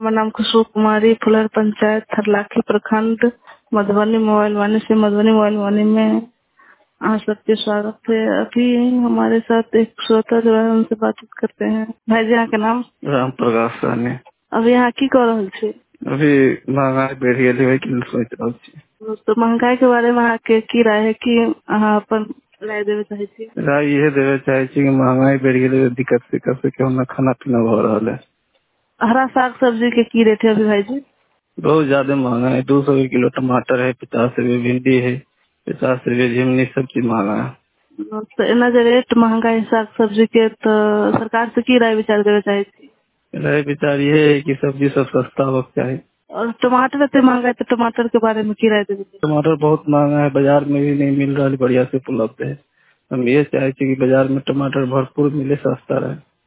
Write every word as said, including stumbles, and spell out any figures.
मेरा नाम खुशबू कुमारी, फुलर पंचायत, थरलाखी प्रखंड, मधुबनी। मोबाइल वाणी से मधुबनी मोबाइल वाणी में आप सबके स्वागत है। अभी हमारे साथ एक श्रोता जो है उनसे बातचीत करते हैं। भाई जी, यहाँ के नाम? राम प्रकाश साहनी। अभी यहाँ की कर रहल छी? अभी महंगाई बढ़ गई है कि सोच रहल छी। तो महंगाई के बारे में अहाँ के की राय है कि अहाँ अपन राय देवे चाहे छी? राय ये देवे चाहे छी कि महंगाई बढ़ गई है, दिक्कत से कैसे क्यों ना खाना पीना हो रहा है। हरा साग सब्जी के की रेट है अभी भाई जी? बहुत ज्यादा महंगा है। दो सौ किलो टमाटर है, पचास रुपए भिंडी है, पचास रुपए झिमनी, सब चीज महंगा है। तो एना जे रेट महंगाई साग सब्जी के, तो सरकार से की राय विचार देवे चाहे छी? राय विचार ये है कि सब्जी सब सस्ता हो चाहिए। और टमाटर इतने महंगा है, तो टमाटर के बारे में की राय देवे? टमाटर बहुत महंगा है, बाजार में भी नहीं मिल रहा है, बढ़िया से उपलब्ध है। हम ये चाहे कि बाजार में टमाटर भरपूर मिले, सस्ता रहे।